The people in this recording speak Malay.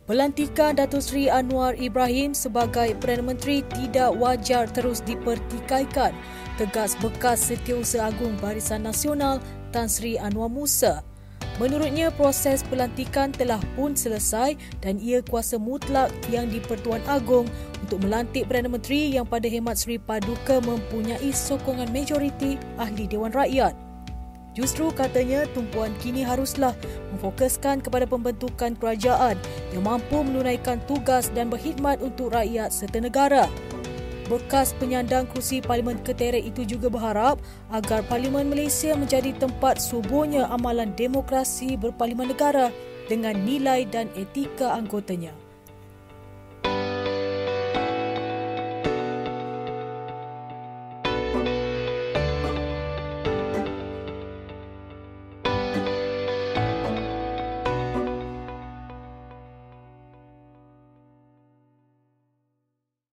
Pelantikan Datuk Seri Anwar Ibrahim sebagai Perdana Menteri tidak wajar terus dipertikaikan, tegas bekas Setiausaha Agung Barisan Nasional Tan Sri Anwar Musa. Menurutnya, proses pelantikan telah pun selesai dan ia kuasa mutlak yang di-Pertuan Agong untuk melantik Perdana Menteri yang pada hemat Seri Paduka mempunyai sokongan majoriti ahli Dewan Rakyat. Justru katanya tumpuan kini haruslah memfokuskan kepada pembentukan kerajaan yang mampu menunaikan tugas dan berkhidmat untuk rakyat serta negara. Bekas penyandang kerusi Parlimen Keterek itu juga berharap agar Parlimen Malaysia menjadi tempat suburnya amalan demokrasi berparlimen negara dengan nilai dan etika anggotanya.